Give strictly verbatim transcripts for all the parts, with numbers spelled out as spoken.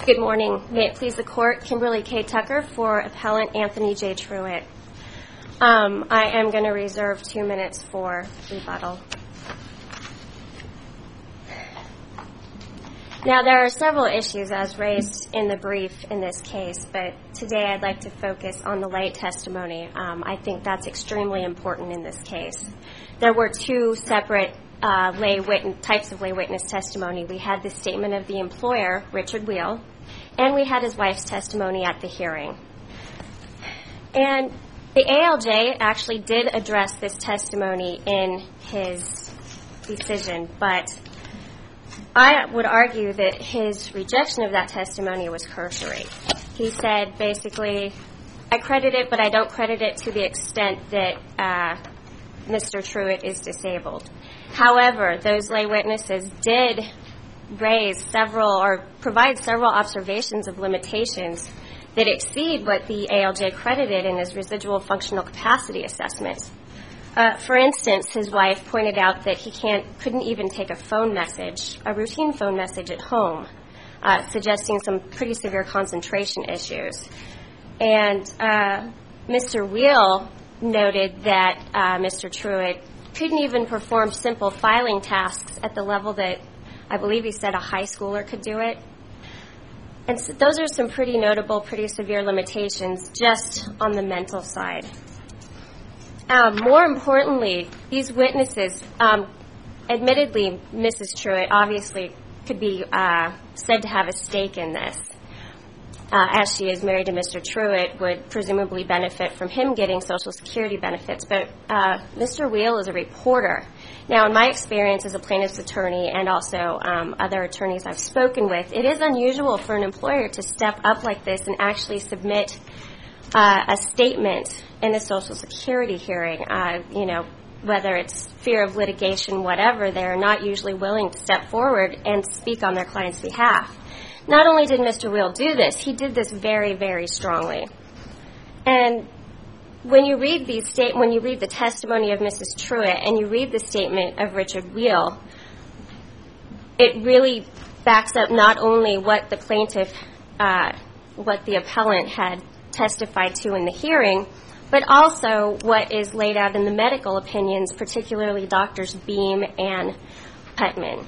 Good morning. May it please the Court, Kimberly K. Tucker for Appellant Anthony J. Truitt. Um, I am going to reserve two minutes for rebuttal. Now, there are several issues as raised in the brief in this case, but today I'd like to focus on the lay testimony. Um, I think that's extremely important in this case. There were two separate uh, lay witness, types of lay witness testimony. We had the statement of the employer, Richard Wheel, and we had his wife's testimony at the hearing. And the A L J actually did address this testimony in his decision, but I would argue that his rejection of that testimony was cursory. He said, basically, I credit it, but I don't credit it to the extent that uh, Mister Truitt is disabled. However, those lay witnesses did raise several or provide several observations of limitations that exceed what the A L J credited in his residual functional capacity assessment. Uh, for instance, his wife pointed out that he can't, couldn't even take a phone message, a routine phone message at home, uh, suggesting some pretty severe concentration issues. And uh, Mister Wheel noted that uh, Mister Truitt couldn't even perform simple filing tasks at the level that I believe he said a high schooler could do it. And so those are some pretty notable, pretty severe limitations just on the mental side. Um, more importantly, these witnesses, um, admittedly, Missus Truitt obviously could be uh, said to have a stake in this, uh, as she is married to Mister Truitt, would presumably benefit from him getting Social Security benefits. But uh, Mister Wheel is a reporter. Now, in my experience as a plaintiff's attorney and also um, other attorneys I've spoken with, it is unusual for an employer to step up like this and actually submit uh, a statement in a Social Security hearing. Uh, you know, whether it's fear of litigation, whatever, they're not usually willing to step forward and speak on their client's behalf. Not only did Mister Wheel do this, he did this very, very strongly. And when you read these state, when you read the testimony of Missus Truitt and you read the statement of Richard Wheel, it really backs up not only what the plaintiff, uh, what the appellant had testified to in the hearing, but also what is laid out in the medical opinions, particularly Doctors Beam and Putman.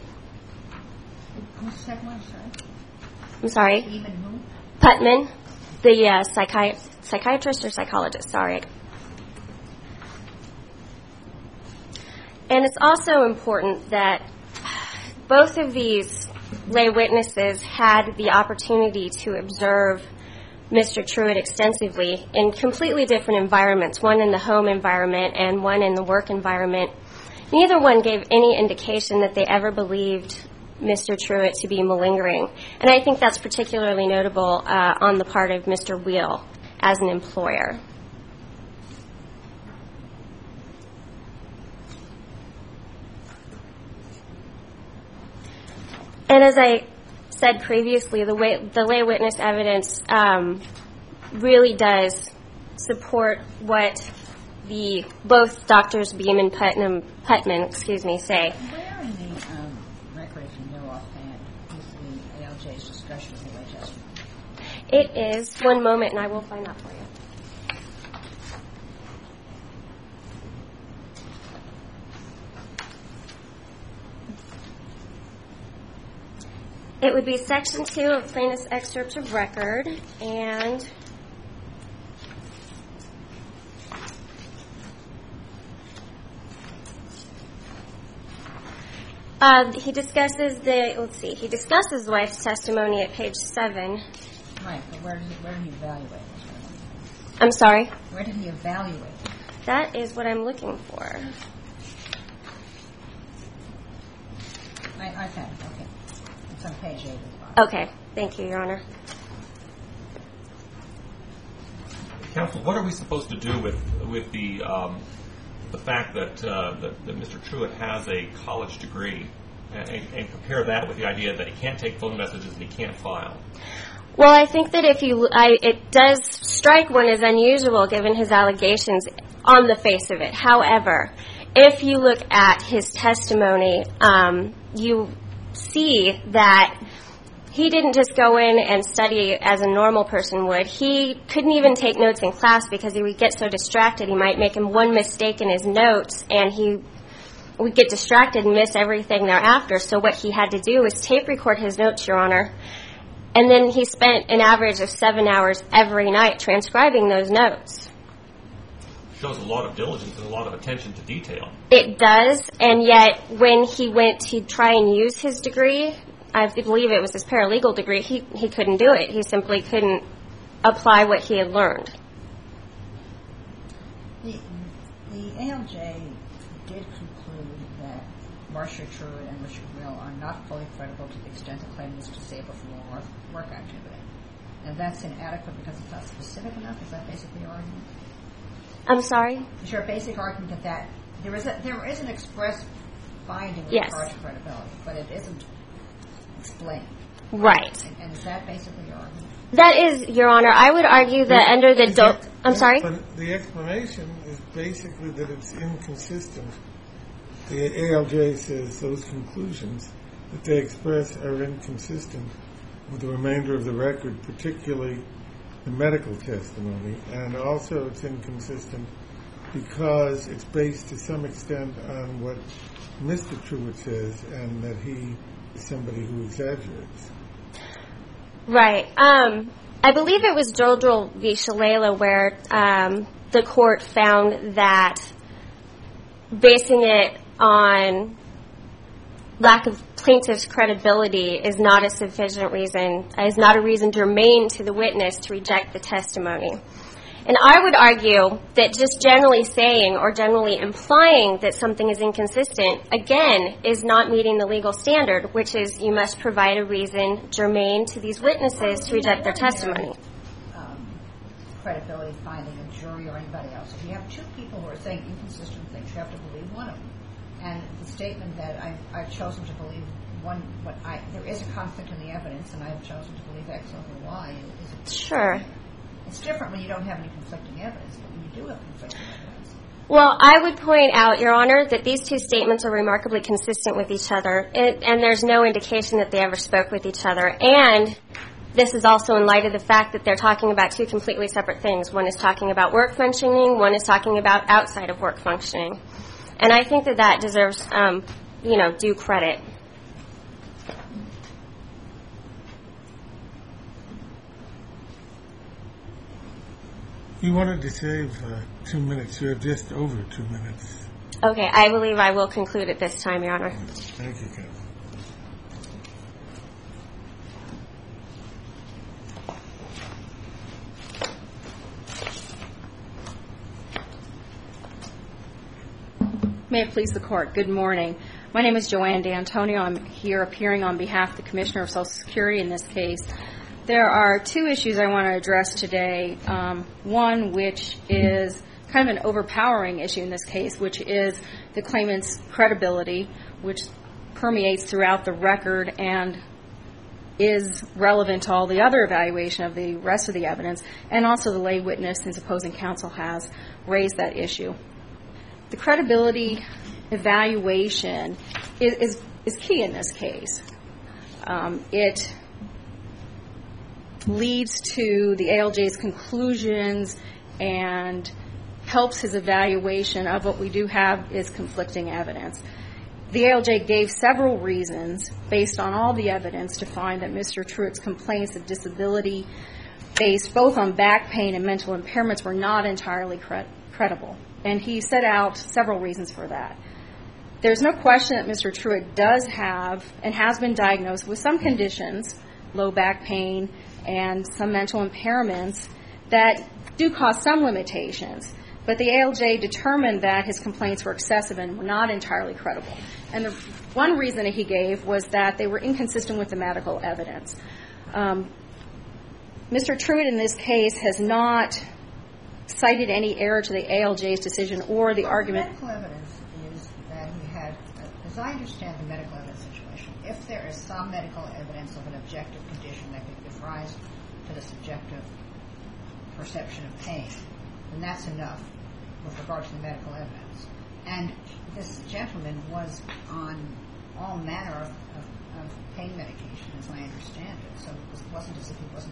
What's that one, sorry? I'm sorry? Beam and who? Putman, the uh, psychi- psychiatrist or psychologist, sorry. And it's also important that both of these lay witnesses had the opportunity to observe Mister Truitt extensively in completely different environments, one in the home environment and one in the work environment. Neither one gave any indication that they ever believed Mister Truitt to be malingering. And I think that's particularly notable uh, on the part of Mister Wheel as an employer. And as I said previously, the, way, the lay witness evidence um, really does support what the both Doctors Beam and Putnam, Putman, excuse me, say. Where in the um, record, if you know offhand, is the A L J's discussion of the lay testimony? It is. One moment, and I will find that for you. It would be Section two of Plaintiff's Excerpt of Record, and uh, he discusses the, let's see, he discusses the wife's testimony at page seven. Right, but where did he, where did he evaluate this? I'm sorry? Where did he evaluate it? That is what I'm looking for. I, I found it, okay. It's on page eight of the bottom. Okay, thank you, Your Honor. Counsel, what are we supposed to do with with the um, the fact that, uh, that that Mister Truitt has a college degree, and, and compare that with the idea that he can't take phone messages and he can't file? Well, I think that if you, I, it does strike one as unusual given his allegations on the face of it. However, if you look at his testimony, um, you see that he didn't just go in and study as a normal person would. He couldn't even take notes in class because he would get so distracted. He might make him one mistake in his notes, and he would get distracted and miss everything thereafter. So what he had to do was tape record his notes, Your Honor, and then he spent an average of seven hours every night transcribing those notes. Shows a lot of diligence and a lot of attention to detail. It does, and yet when he went to try and use his degree, I believe it was his paralegal degree, he, he couldn't do it. He simply couldn't apply what he had learned. The, the A L J did conclude that Marcia Truitt and Richard Will are not fully credible to the extent the claimant is disabled from all work, work activity. And that's inadequate because it's not specific enough? Is that basically your argument? I'm sorry? Is your basic argument that, that there is a, there is an express finding with Yes. regard to credibility, but it isn't explained? Right. And, and is that basically your argument? That is, Your Honor, I would argue that under the... Do- I'm sorry? But the explanation is basically that it's inconsistent. The A L J says those conclusions that they express are inconsistent with the remainder of the record, particularly the medical testimony, and also it's inconsistent because it's based to some extent on what Mister Truitt says, and that he is somebody who exaggerates. Right. Um, I believe it was Jodrell v. Shalala where um, the court found that basing it on lack of plaintiff's credibility is not a sufficient reason, is not a reason germane to the witness to reject the testimony. And I would argue that just generally saying or generally implying that something is inconsistent, again, is not meeting the legal standard, which is you must provide a reason germane to these witnesses to reject their testimony. Um, credibility finding a jury or anybody else. If you have two people who are saying inconsistent things, you have to believe one of them. And the statement that I've, I've chosen to believe one, what I, there is a conflict in the evidence, and I've chosen to believe X over Y. Is, is Sure. It's different when you don't have any conflicting evidence, but when you do have conflicting evidence. Well, I would point out, Your Honor, that these two statements are remarkably consistent with each other, it, and there's no indication that they ever spoke with each other. And this is also in light of the fact that they're talking about two completely separate things. One is talking about work functioning, one is talking about outside of work functioning. And I think that that deserves, um, you know, due credit. You wanted to save uh, two minutes. You have just over two minutes. Okay, I believe I will conclude at this time, Your Honor. Thank you, Counsel. May it please the Court. Good morning. My name is Joanne D'Antonio. I'm here appearing on behalf of the Commissioner of Social Security in this case. There are two issues I want to address today. Um, one, which is kind of an overpowering issue in this case, which is the claimant's credibility, which permeates throughout the record and is relevant to all the other evaluation of the rest of the evidence, and also the lay witness, since opposing counsel has raised that issue. The credibility evaluation is, is, is key in this case. Um, it leads to the A L J's conclusions and helps his evaluation of what we do have is conflicting evidence. The A L J gave several reasons based on all the evidence to find that Mister Truitt's complaints of disability based both on back pain and mental impairments were not entirely cred- credible. And he set out several reasons for that. There's no question that Mister Truitt does have and has been diagnosed with some conditions, low back pain and some mental impairments, that do cause some limitations. But the A L J determined that his complaints were excessive and were not entirely credible. And the one reason that he gave was that they were inconsistent with the medical evidence. Um, Mister Truitt in this case has not cited any error to the A L J's decision or the argument. The medical evidence is that he had, as I understand the medical evidence situation, if there is some medical evidence of an objective condition that could give rise to the subjective perception of pain, then that's enough with regard to the medical evidence. And this gentleman was on all manner of, of, of pain medication, as I understand it. So it was, wasn't as if he wasn't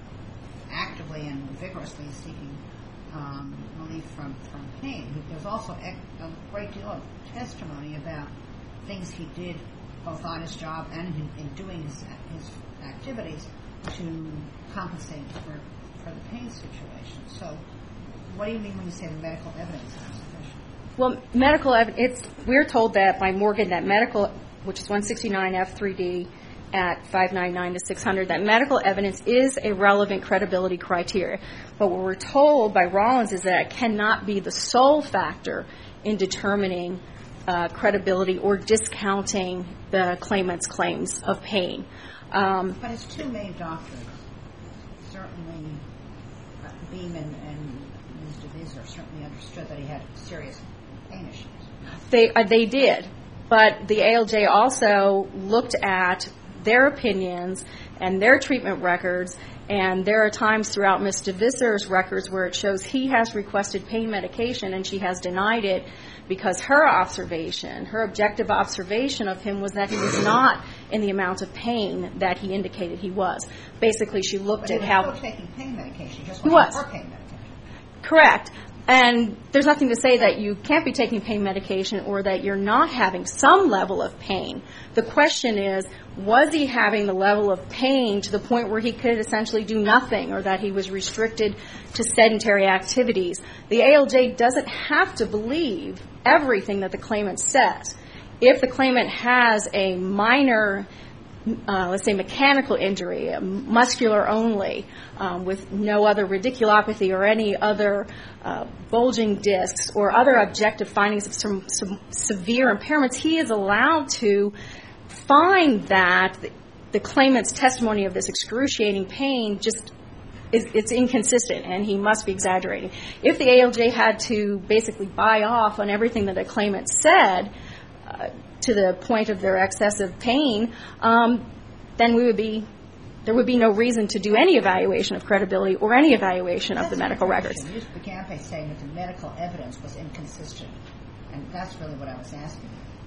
actively and vigorously seeking um, relief from, from pain. There's also a, a great deal of testimony about things he did both on his job and in, in doing his, his activities to compensate for, for the pain situation. So what do you mean when you say the medical evidence is sufficient? Well, medical evidence, we're told that by Morgan that medical, which is one sixty-nine F three D at five ninety-nine to six hundred, that medical evidence is a relevant credibility criteria. But what we're told by Rollins is that it cannot be the sole factor in determining uh, credibility or discounting the claimant's claims of pain. Um, but his two main doctors, certainly uh, Beeman and Miz DeVisor, certainly understood that he had serious pain issues. They uh, they did, but the A L J also looked at their opinions and their treatment records, and there are times throughout Miz DeVisor's records where it shows he has requested pain medication and she has denied it because her observation, her objective observation of him was that he was not in the amount of pain that he indicated he was. Basically, she looked but at how... But he was still taking pain medication, just he wasn't was. for pain medication. Correct. And there's nothing to say that you can't be taking pain medication or that you're not having some level of pain. The question is, was he having the level of pain to the point where he could essentially do nothing or that he was restricted to sedentary activities? The A L J doesn't have to believe everything that the claimant says. If the claimant has a minor, uh, let's say, mechanical injury, muscular only, um, with no other radiculopathy or any other uh, bulging discs or other objective findings of some, some severe impairments, he is allowed to find that the, the claimant's testimony of this excruciating pain just is it's inconsistent and he must be exaggerating. If the A L J had to basically buy off on everything that the claimant said uh, to the point of their excessive pain, um, then we would be there would be no reason to do any evaluation of credibility or any evaluation of the medical records. You began by saying that the medical evidence was inconsistent, and that's really what I was asking.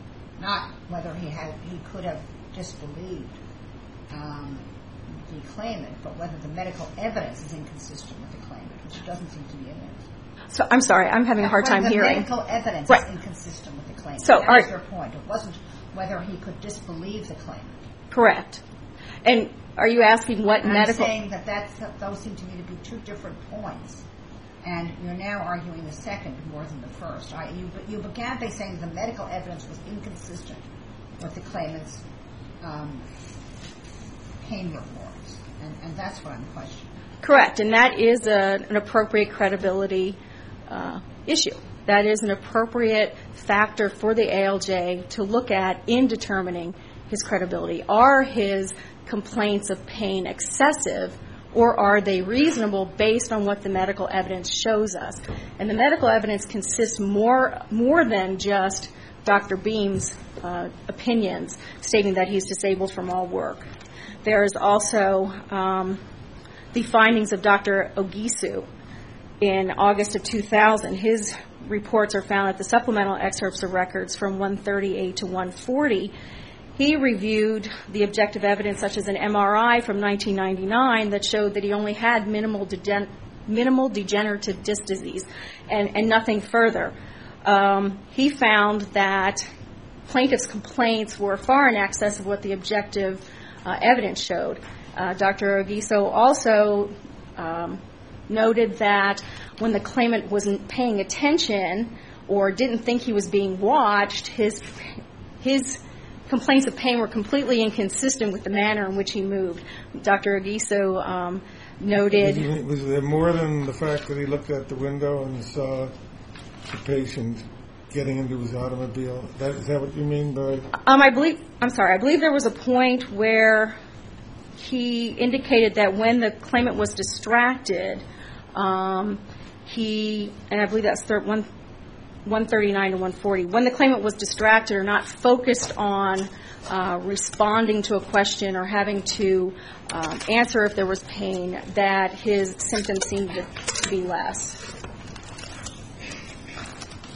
Not whether he had he could have disbelieved um, the claimant, but whether the medical evidence is inconsistent with the claimant, which doesn't seem to be in there. So I'm sorry, I'm having a hard time the hearing. The medical evidence right. is inconsistent with the claimant. So, that are, was your point. It wasn't whether he could disbelieve the claimant. Correct. And are you asking what and medical... I'm saying that that's, those seem to me to be two different points. And you're now arguing the second more than the first. I, you, you began by saying the medical evidence was inconsistent with the claimant's um, pain reports. And, and that's what I'm questioning. Correct. And that is a, an appropriate credibility uh, issue. That is an appropriate factor for the A L J to look at in determining his credibility. Are his complaints of pain excessive, or are they reasonable based on what the medical evidence shows us? And the medical evidence consists more more than just Doctor Beam's uh, opinions stating that he's disabled from all work. There is also um, the findings of Doctor Ogisu in August of two thousand. His reports are found at the supplemental excerpts of records from one thirty-eight to one forty. He reviewed the objective evidence such as an M R I from nineteen ninety-nine that showed that he only had minimal degen- minimal degenerative disc disease and, and nothing further. Um, he found that plaintiff's complaints were far in excess of what the objective uh, evidence showed. Uh, Doctor Ogiso also um, noted that when the claimant wasn't paying attention or didn't think he was being watched, his his complaints of pain were completely inconsistent with the manner in which he moved. Doctor Ogiso um, noted... Was, he, was there more than the fact that he looked out the window and saw the patient getting into his automobile? That, is that what you mean by... Um, I believe... I'm sorry. I believe there was a point where he indicated that when the claimant was distracted, um, he... And I believe that's third one... one thirty-nine to one forty. When the claimant was distracted or not focused on uh, responding to a question or having to um, answer if there was pain, that his symptoms seemed to be less.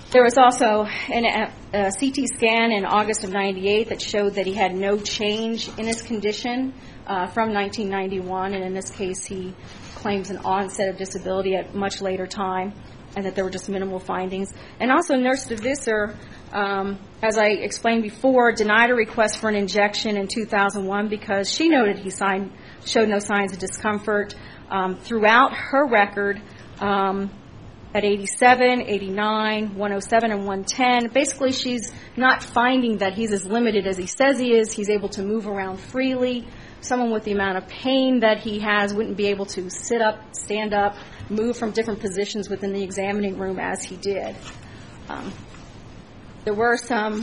There was also an, a C T scan in August of ninety-eight that showed that he had no change in his condition uh, from nineteen ninety-one, and in this case he claims an onset of disability at much later time, and that there were just minimal findings. And also Nurse DeVisser, um, as I explained before, denied a request for an injection in two thousand one because she noted he signed, showed no signs of discomfort. Um, throughout her record, um, at eighty-seven, eighty-nine, one oh seven, and one ten, basically she's not finding that he's as limited as he says he is. He's able to move around freely. Someone with the amount of pain that he has wouldn't be able to sit up, stand up, move from different positions within the examining room as he did. Um, there were some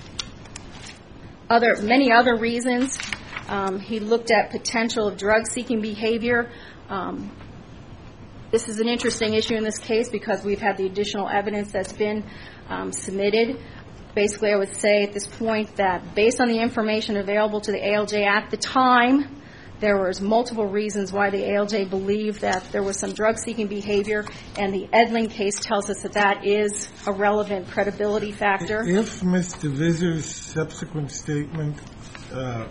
other, many other reasons. Um, he looked at potential of drug-seeking behavior. Um, This is an interesting issue in this case because we've had the additional evidence that's been um, submitted. Basically, I would say at this point that based on the information available to the A L J at the time, there was multiple reasons why the A L J believed that there was some drug-seeking behavior, and the Edling case tells us that that is a relevant credibility factor. If Mister Visser's subsequent statement, uh,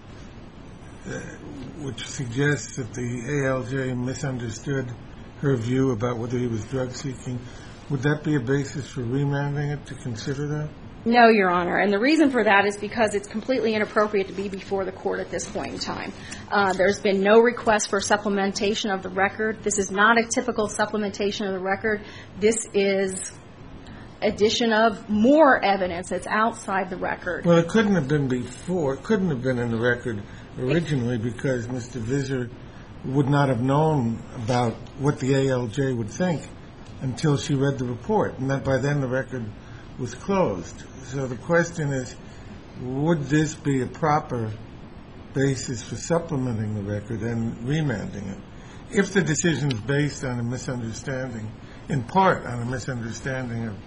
uh, which suggests that the A L J misunderstood her view about whether he was drug-seeking, would that be a basis for remanding it to consider that? No, Your Honor, and the reason for that is because it's completely inappropriate to be before the court at this point in time. Uh, there's been no request for supplementation of the record. This is not a typical supplementation of the record. This is addition of more evidence that's outside the record. Well, it couldn't have been before. It couldn't have been in the record originally because Mister Visser would not have known about what the A L J would think until she read the report, and that by then the record was closed. So the question is, would this be a proper basis for supplementing the record and remanding it? If the decision is based on a misunderstanding, in part on a misunderstanding of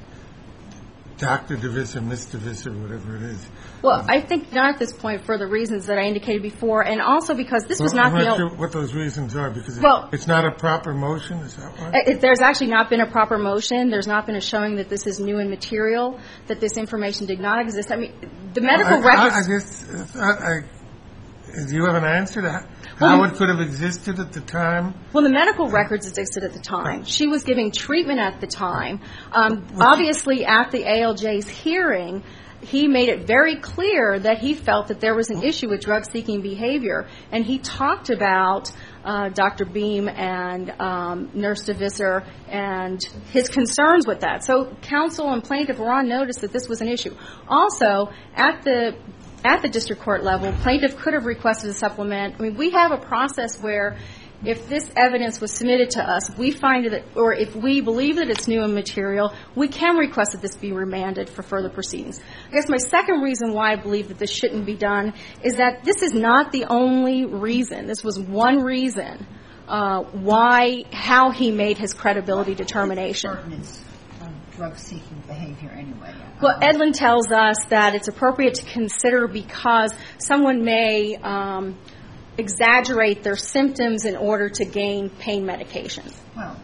Doctor DeVisser, Mister Visser, whatever it is. Well, I think not at this point for the reasons that I indicated before, and also because this was well, not I'm the not only... sure what those reasons are, because well, it's not a proper motion, is that right? It, there's actually not been a proper motion. There's not been a showing that this is new and material, that this information did not exist. I mean, the medical well, I, records... I, I just, I, I, do you have an answer to how, well, how it could have existed at the time? Well, the medical records existed at the time. She was giving treatment at the time. Um, obviously, at the A L J's hearing, he made it very clear that he felt that there was an issue with drug-seeking behavior, and he talked about uh, Doctor Beam and um, Nurse DeVisser and his concerns with that. So counsel and plaintiff were on notice that this was an issue. Also, at the At the district court level, plaintiff could have requested a supplement. I mean, we have a process where if this evidence was submitted to us, we find that, or if we believe that it's new and material, we can request that this be remanded for further proceedings. I guess my second reason why I believe that this shouldn't be done is that this is not the only reason. This was one reason uh, why, how he made his credibility determination. Drug-seeking behavior anyway. Well, Edlin tells us that it's appropriate to consider because someone may um, exaggerate their symptoms in order to gain pain medication. Well,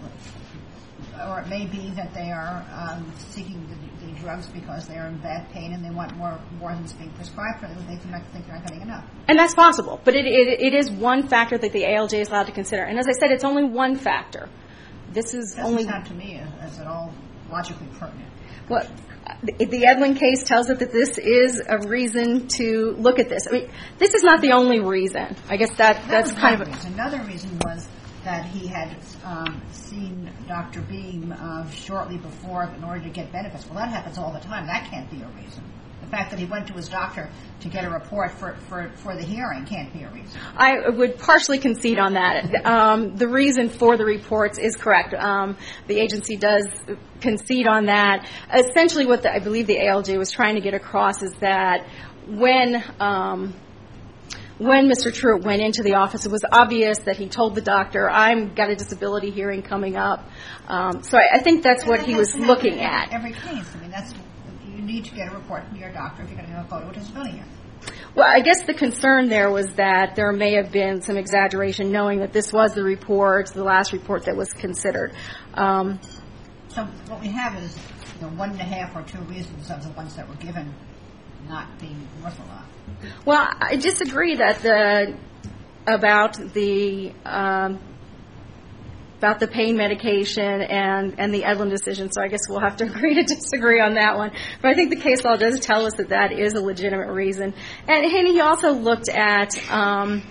or it may be that they are um, seeking the, the drugs because they are in bad pain and they want more more than is being prescribed for them. They think they're not getting enough. And that's possible, but it, it, it is one factor that the A L J is allowed to consider. And as I said, it's only one factor. This is Doesn't only. sound to me as at all logically pertinent. Well, the, the Edlin case tells us that this is a reason to look at this. I mean, this is not the only reason. I guess that, that that's kind of a... Reason. Another reason was that he had um, seen Doctor Beam uh, shortly before in order to get benefits. Well, that happens all the time. That can't be a reason. The fact that he went to his doctor to get a report for, for, for the hearing can't be a reason. I would partially concede on that. Um, the reason for the reports is correct. Um, the agency does concede on that. Essentially what the, I believe the A L J was trying to get across is that when um, when Mister Truitt went into the office, it was obvious that he told the doctor, I've got a disability hearing coming up. Um, so I, I think that's what he was looking at. Every case. I mean, that's... You need to get a report from your doctor if you're going to go to a disability hearing. Well, I guess the concern there was that there may have been some exaggeration, knowing that this was the report, the last report that was considered. Um, so what we have is you know, one and a half or two reasons of the ones that were given not being worth a lot. Well, I disagree that the about the um, about the pain medication and, and the Edlin decision, so I guess we'll have to agree to disagree on that one. But I think the case law does tell us that that is a legitimate reason. And, and he also looked at, um,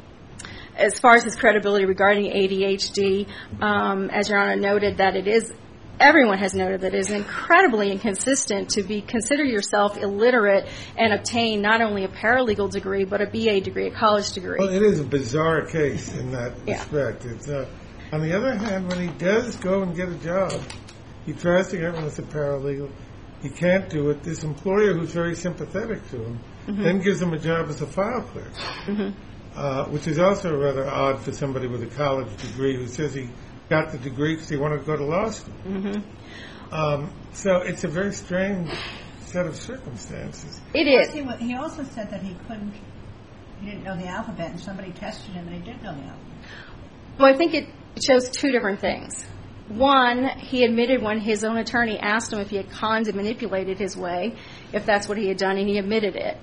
as far as his credibility regarding A D H D, um, as Your Honor noted, that it is, everyone has noted that it is incredibly inconsistent to be consider yourself illiterate and obtain not only a paralegal degree, but a B A degree, a college degree. Well, it is a bizarre case in that Yeah. respect. It's uh, on the other hand, when he does go and get a job, he tries to get one as a paralegal. He can't do it. This employer, who's very sympathetic to him, mm-hmm. then gives him a job as a file clerk, mm-hmm. uh, which is also rather odd for somebody with a college degree who says he got the degree because he wanted to go to law school. Mm-hmm. Um, so it's a very strange set of circumstances. It is. He, he also said that he couldn't, he didn't know the alphabet, and somebody tested him and he did know the alphabet. Well, I think it shows two different things. One, he admitted when his own attorney asked him if he had conned and manipulated his way, if that's what he had done, and he admitted it.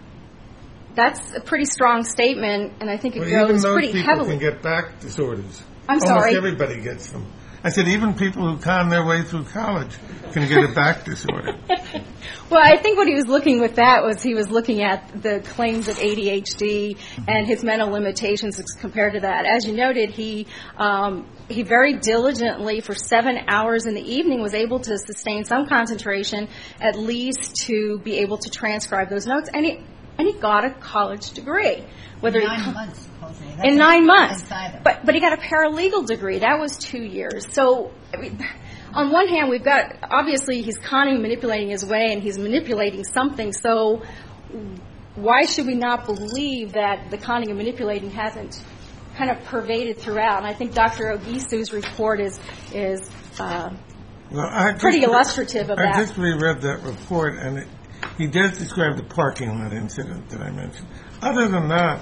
That's a pretty strong statement, and I think it well, goes even those pretty people heavily. Can get back disorders. I'm Almost sorry. everybody gets them. I said even people who con their way through college can get a back disorder. Well, I think what he was looking with that was he was looking at the claims of A D H D and his mental limitations compared to that. As you noted, he um, he very diligently for seven hours in the evening was able to sustain some concentration, at least to be able to transcribe those notes, and he and he got a college degree. Whether nine he, months, supposedly. That's in nine months, inside but but he got a paralegal degree. That was two years. So, I mean, on one hand, we've got obviously he's conning, manipulating his way, and he's manipulating something. So, why should we not believe that the conning and manipulating hasn't kind of pervaded throughout? And I think Doctor Ogisu's report is is uh, well, I pretty just, illustrative of I that. I just reread that report, and it, he does describe the parking lot incident that I mentioned. Other than that,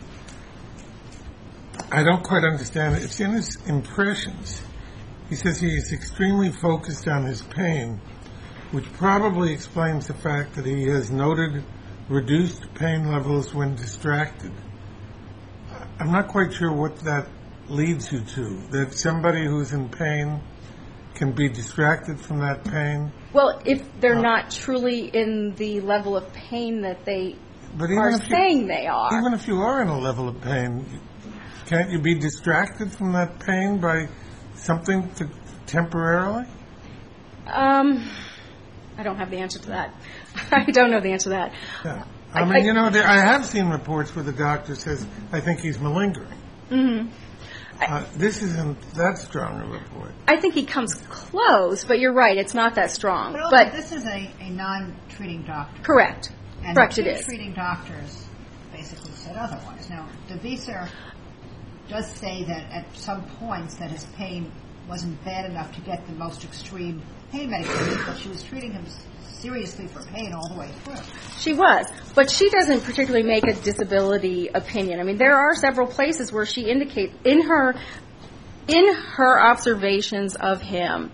I don't quite understand it. It's in his impressions. He says he is extremely focused on his pain, which probably explains the fact that he has noted reduced pain levels when distracted. I'm not quite sure what that leads you to, that somebody who's in pain can be distracted from that pain. Well, if they're Uh, not truly in the level of pain that they But even are if you- saying they are. Even if you are in a level of pain, can't you be distracted from that pain by something to, temporarily? Um, I don't have the answer to that. I don't know the answer to that. Yeah. I, I- mean, I- you know, there, I have seen reports where the doctor says, I think he's malingering. Mm-hmm. Uh, this isn't that strong a report. I think he comes close, but you're right, it's not that strong. But, also, But this is a, a non-treating doctor. correct. And Correct, the it two is. treating doctors basically said otherwise. Now, DeViser does say that at some points that his pain wasn't bad enough to get the most extreme pain medication, but she was treating him seriously for pain all the way through. She was, but she doesn't particularly make a disability opinion. I mean, there are several places where she indicates in her in her observations of him,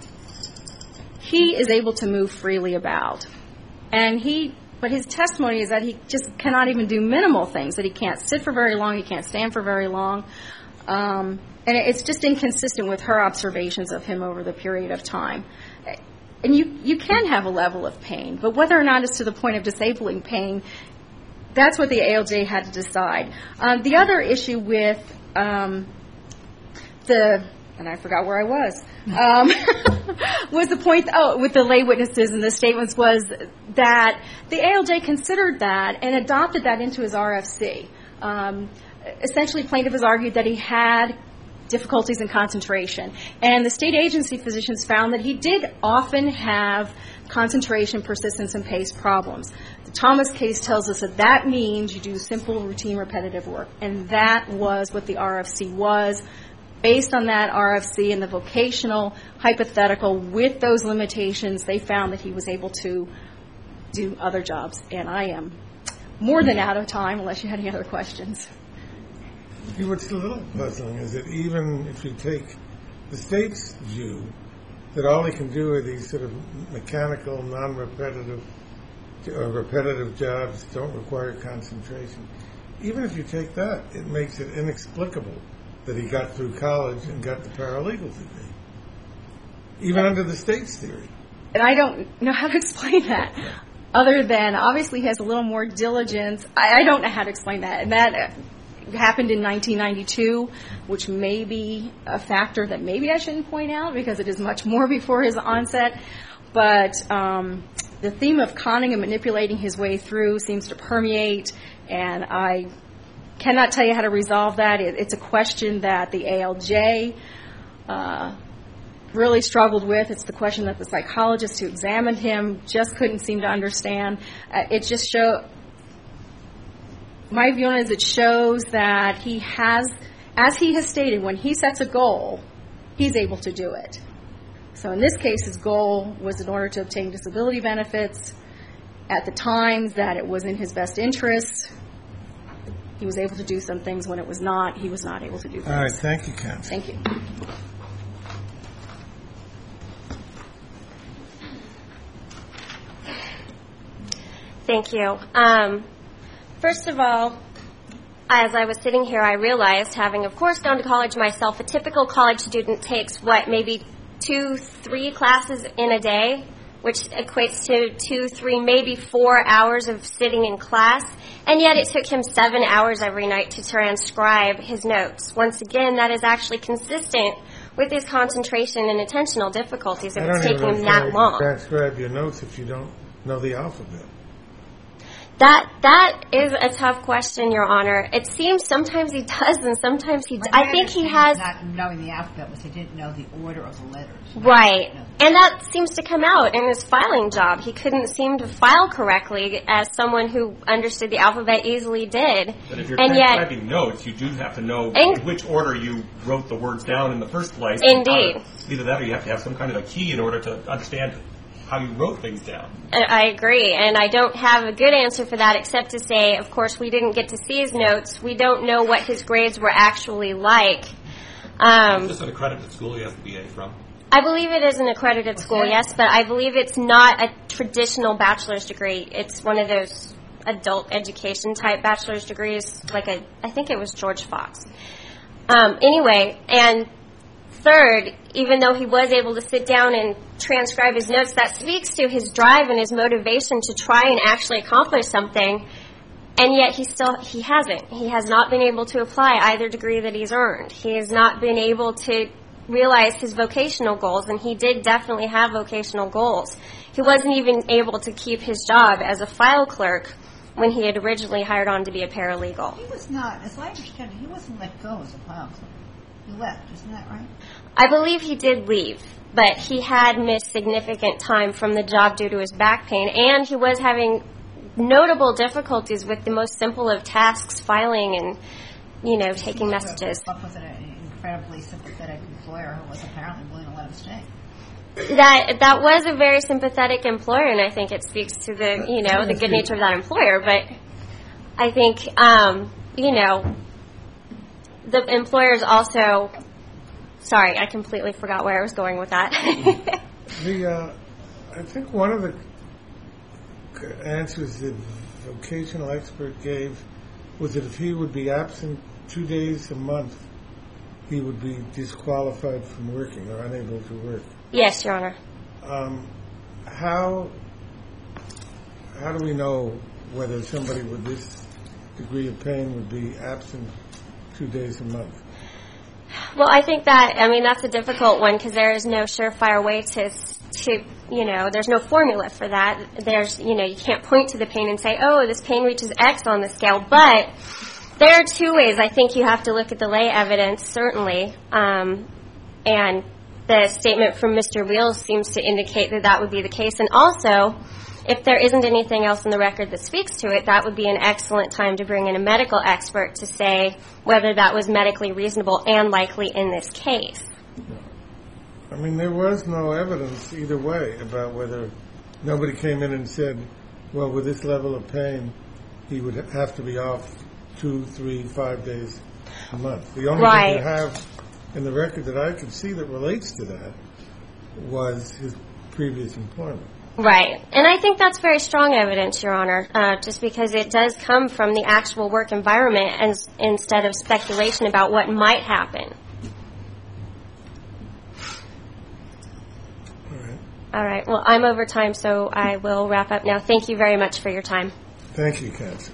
he is able to move freely about, and he. But his testimony is that he just cannot even do minimal things. That he can't sit for very long, he can't stand for very long, um, and it's just inconsistent with her observations of him over the period of time. And you, you can have a level of pain, but whether or not it's to the point of disabling pain, that's what the A L J had to decide. Um, the other issue with um, the, and I forgot where I was, um, was the point, oh, with the lay witnesses and the statements was that the A L J considered that and adopted that into his R F C. Um, essentially, plaintiff has argued that he had difficulties in concentration. And the state agency physicians found that he did often have concentration, persistence, and pace problems. The Thomas case tells us that that means you do simple, routine, repetitive work. And that was what the R F C was. Based on that R F C and the vocational hypothetical with those limitations, they found that he was able to do other jobs. And I am more than out of time, unless you had any other questions. See, what's a little puzzling is that even if you take the state's view, that all he can do are these sort of mechanical, non-repetitive, or repetitive jobs, don't require concentration. Even if you take that, it makes it inexplicable that he got through college and got the paralegal degree, even under the state's theory. And I don't know how to explain that, other than obviously he has a little more diligence. I, I don't know how to explain that. And that uh, happened in nineteen ninety-two, which may be a factor that maybe I shouldn't point out because it is much more before his onset. But um, the theme of conning and manipulating his way through seems to permeate, and I cannot tell you how to resolve that. It, it's a question that the A L J uh, really struggled with. It's the question that the psychologist who examined him just couldn't seem to understand. Uh, it just show. My view on it is it shows that he has, as he has stated, when he sets a goal, he's able to do it. So in this case, his goal was in order to obtain disability benefits. At the times that it was in his best interest, he was able to do some things. When it was not, he was not able to do things. All right, thank you, Counsel. Thank you. Thank you. Um, first of all, as I was sitting here, I realized, having, of course, gone to college myself, a typical college student takes, what, maybe two, three classes in a day, which equates to two, three, maybe four hours of sitting in class. And yet it took him seven hours every night to transcribe his notes. Once again, that is actually consistent with his concentration and attentional difficulties if it's taking him that long. I don't even transcribe your notes if you don't know the alphabet. That that is a tough question, Your Honor. It seems sometimes he does and sometimes he doesn't. I think he has... Not knowing the alphabet was he didn't know the order of the letters. Right. And that seems to come out in his filing job. He couldn't seem to file correctly as someone who understood the alphabet easily did. But if you're and transcribing yet, notes, you do have to know in, in which order you wrote the words down in the first place. Indeed. Uh, either that or you have to have some kind of a key in order to understand how you wrote things down. I agree, and I don't have a good answer for that except to say, of course, we didn't get to see his notes. We don't know what his grades were actually like. Um, is this an accredited school he has the B A from? I believe it is an accredited school, yes, but I believe it's not a traditional bachelor's degree. It's one of those adult education type bachelor's degrees, like a, I think it was George Fox. Um, anyway, and third, even though he was able to sit down and transcribe his notes, that speaks to his drive and his motivation to try and actually accomplish something, and yet he still, he hasn't. He has not been able to apply either degree that he's earned. He has not been able to realize his vocational goals, and he did definitely have vocational goals. He wasn't even able to keep his job as a file clerk when he had originally hired on to be a paralegal. He was not, as I understand it, he wasn't let go as a file clerk. He left, isn't that right? I believe he did leave, but he had missed significant time from the job due to his back pain, and he was having notable difficulties with the most simple of tasks, filing and, you know, taking he messages. Up with an incredibly sympathetic employer who was apparently willing to let him stay. That that was a very sympathetic employer, and I think it speaks to the, you know, the good nature of that employer. But I think, um, you know, the employers also. Sorry, I completely forgot where I was going with that. the uh, I think one of the answers the vocational expert gave was that if he would be absent two days a month, he would be disqualified from working or unable to work. Yes, Your Honor. Um, how how do we know whether somebody with this degree of pain would be absent two days a month? Well, I think that, I mean, that's a difficult one because there is no surefire way to, to, you know, there's no formula for that. There's, you know, you can't point to the pain and say, oh, this pain reaches X on the scale. But there are two ways I think you have to look at the lay evidence, certainly. Um, and the statement from Mister Wheels seems to indicate that that would be the case. And also, if there isn't anything else in the record that speaks to it, that would be an excellent time to bring in a medical expert to say whether that was medically reasonable and likely in this case. I mean, there was no evidence either way about whether nobody came in and said, well, with this level of pain, he would have to be off two, three, five days a month. The only right. thing you have in the record that I can see that relates to that was his previous employment. Right. And I think that's very strong evidence, Your Honor, uh, just because it does come from the actual work environment and, instead of speculation about what might happen. All right. All right. Well, I'm over time, so I will wrap up now. Thank you very much for your time. Thank you, counsel.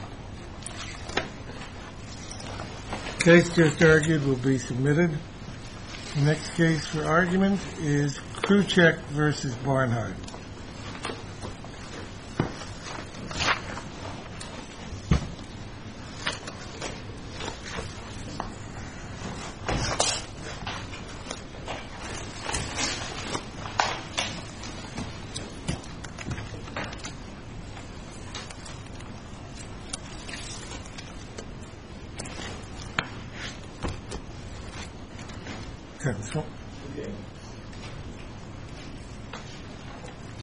Case just argued will be submitted. The next case for argument is Kruchek versus Barnhart. Counsel.